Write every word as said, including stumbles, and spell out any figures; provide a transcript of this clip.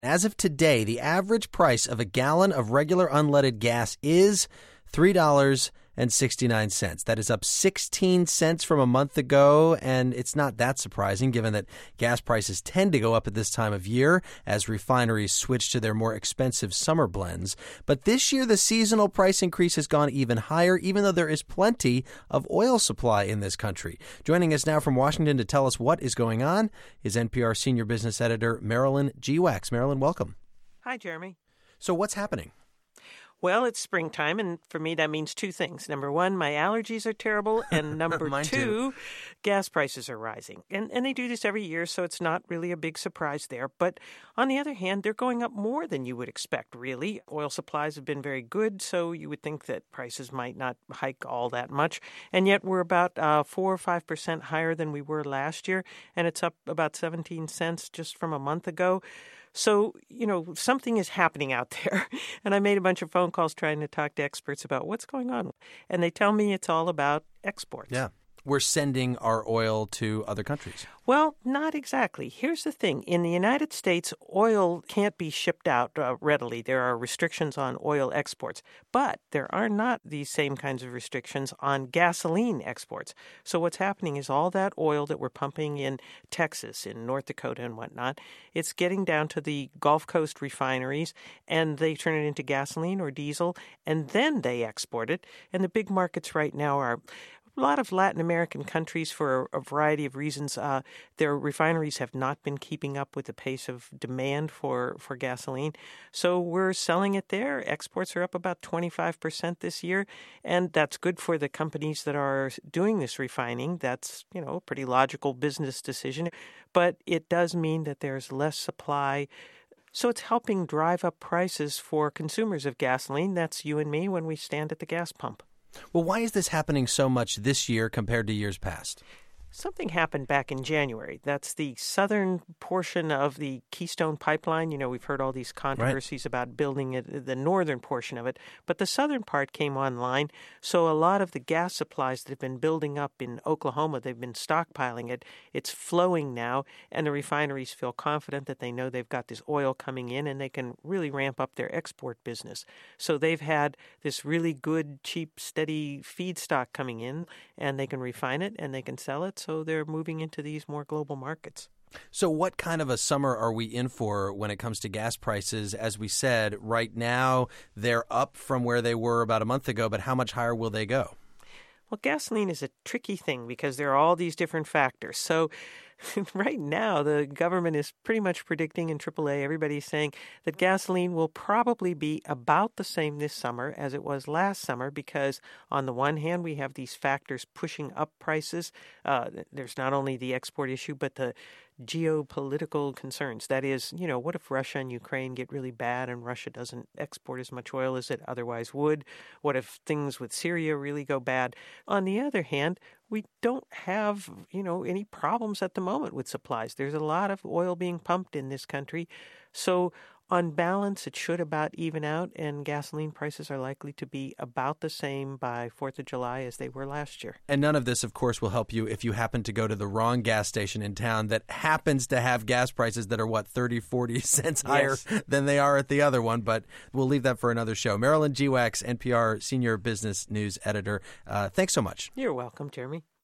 As of today, the average price of a gallon of regular unleaded gas is three dollars and sixty-nine cents. That is up sixteen cents from a month ago, and it's not that surprising given that gas prices tend to go up at this time of year as refineries switch to their more expensive summer blends. But this year, the seasonal price increase has gone even higher, even though there is plenty of oil supply in this country. Joining us now from Washington to tell us what is going on is N P R senior business editor Marilyn Geewax. Marilyn, welcome. Hi, Jeremy. So what's happening? Well, it's springtime, and for me, that means two things. Number one, my allergies are terrible, and number Mine two, too. gas prices are rising. And and they do this every year, so it's not really a big surprise there. But on the other hand, they're going up more than you would expect, really. Oil supplies have been very good, so you would think that prices might not hike all that much. And yet we're about uh, four or five percent higher than we were last year, and it's up about seventeen cents just from a month ago. So, you know, something is happening out there. And I made a bunch of phone calls trying to talk to experts about what's going on. And they tell me it's all about exports. Yeah. We're sending our oil to other countries. Well, not exactly. Here's the thing. In the United States, oil can't be shipped out uh, readily. There are restrictions on oil exports. But there are not these same kinds of restrictions on gasoline exports. So what's happening is all that oil that we're pumping in Texas, in North Dakota and whatnot, it's getting down to the Gulf Coast refineries, and they turn it into gasoline or diesel, and then they export it. And the big markets right now are a lot of Latin American countries, for a variety of reasons, uh, their refineries have not been keeping up with the pace of demand for, for gasoline. So we're selling it there. Exports are up about twenty-five percent this year, and that's good for the companies that are doing this refining. That's, you know, a pretty logical business decision. But it does mean that there's less supply. So it's helping drive up prices for consumers of gasoline. That's you and me when we stand at the gas pump. Well, why is this happening so much this year compared to years past? Something happened back in January. That's the southern portion of the Keystone Pipeline. You know, we've heard all these controversies right. about building it, the northern portion of it, but the southern part came online. So a lot of the gas supplies that have been building up in Oklahoma, they've been stockpiling it. It's flowing now, and the refineries feel confident that they know they've got this oil coming in, and they can really ramp up their export business. So they've had this really good, cheap, steady feedstock coming in, and they can refine it, and they can sell it. So they're moving into these more global markets. So what kind of a summer are we in for when it comes to gas prices? As we said, right now they're up from where they were about a month ago, but how much higher will they go? Well, gasoline is a tricky thing because there are all these different factors. So right now, the government is pretty much predicting in triple A, everybody's saying that gasoline will probably be about the same this summer as it was last summer because on the one hand, we have these factors pushing up prices. Uh, there's not only the export issue, but the geopolitical concerns. That is, you know, what if Russia and Ukraine get really bad and Russia doesn't export as much oil as it otherwise would? What if things with Syria really go bad? On the other hand, we don't have, you know, any problems at the moment with supplies. There's a lot of oil being pumped in this country. So on balance, it should about even out, and gasoline prices are likely to be about the same by fourth of July as they were last year. And none of this, of course, will help you if you happen to go to the wrong gas station in town that happens to have gas prices that are, what, thirty, forty cents higher yes. than they are at the other one. But we'll leave that for another show. Marilyn Geewax, N P R senior business news editor. Uh, thanks so much. You're welcome, Jeremy.